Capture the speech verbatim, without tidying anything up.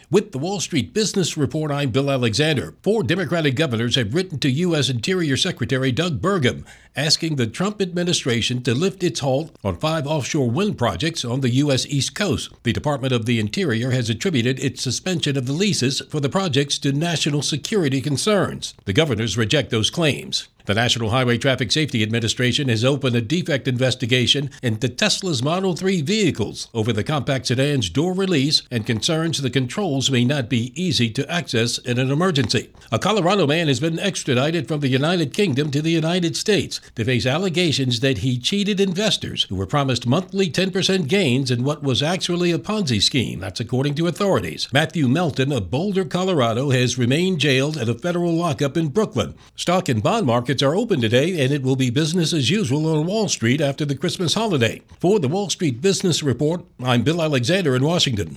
With the Wall Street Business Report, I'm Bill Alexander. Four Democratic governors have written to U S. Interior Secretary Doug Burgum, asking the Trump administration to lift its halt on five offshore wind projects on the U S. East Coast. The Department of the Interior has attributed its suspension of the leases for the projects to national security concerns. The governors reject those claims. The National Highway Traffic Safety Administration has opened a defect investigation into Tesla's Model three vehicles over the compact sedan's door release and concerns the controls may not be easy to access in an emergency. A Colorado man has been extradited from the United Kingdom to the United States to face allegations that he cheated investors who were promised monthly ten percent gains in what was actually a Ponzi scheme. That's according to authorities. Matthew Melton of Boulder, Colorado, has remained jailed at a federal lockup in Brooklyn. Stock and bond markets are open today, and it will be business as usual on Wall Street after the Christmas holiday. For the Wall Street Business Report, I'm Bill Alexander in Washington.